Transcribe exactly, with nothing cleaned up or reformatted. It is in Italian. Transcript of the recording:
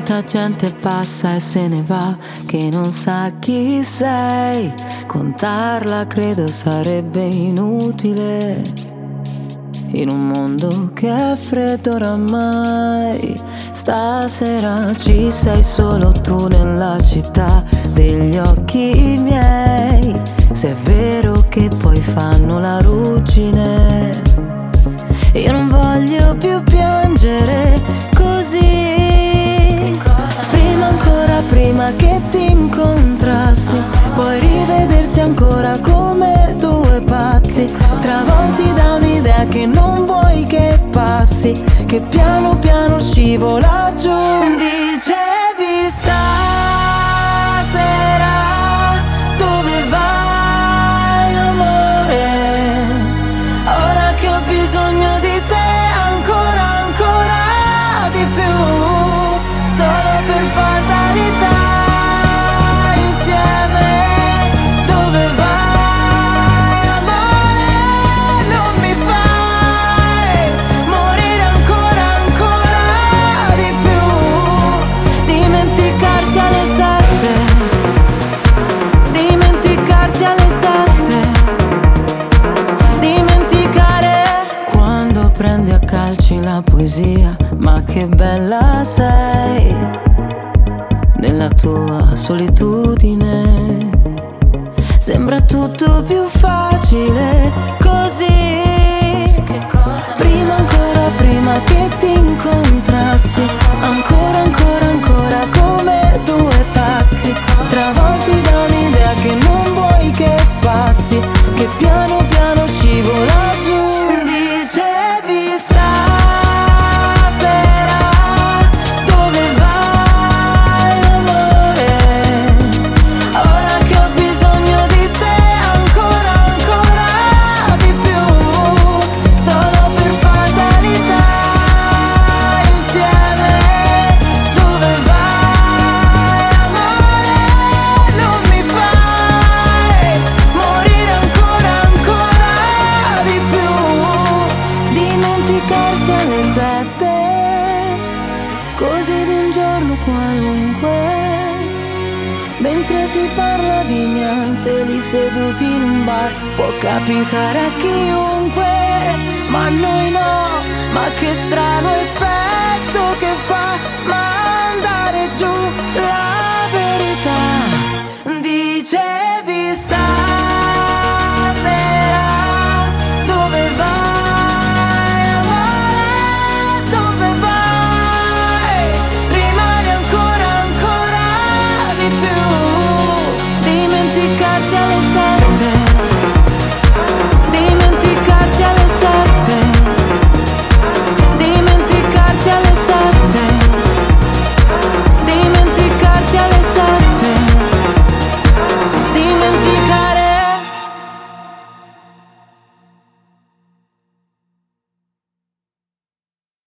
Quanta gente passa e se ne va che non sa chi sei. Contarla credo sarebbe inutile in un mondo che è freddo oramai. Stasera ci sei solo tu nella città degli occhi miei. Se è vero che poi fanno la ruggine, io non voglio più piangere così. Prima ancora, prima che ti incontrassi, poi rivedersi ancora come due pazzi, travolti da un'idea che non vuoi che passi, che piano piano scivola giù. Dicevi stasera dove vai amore, ora che ho bisogno di te ancora, ancora di più, solo per fatalità. Insieme dove vai amore, non mi fai morire ancora, ancora di più. Dimenticarsi alle sette, dimenticarsi alle sette, dimenticare quando prendi a calci la poesia. Ma che bella sei nella tua solitudine, sembra tutto più facile così. Prima ancora, prima che ti incontrassi, ancora, ancora, ancora come due pazzi, travolti da un'idea che non vuoi che passi, che piano piano scivola giù. Dicevi stasera dove vai amore, ora che ho bisogno di te ancora, ancora di più, solo per fatalità. Insieme dove vai amore, non mi fai morire ancora, ancora di più. Dimenticarsi alle sette, così di un giorno qualunque, mentre si parla di niente lì seduti in un bar. Può capitare a chiunque, ma a noi no. Ma che strano effetto che fa mandare giù la verità. Dice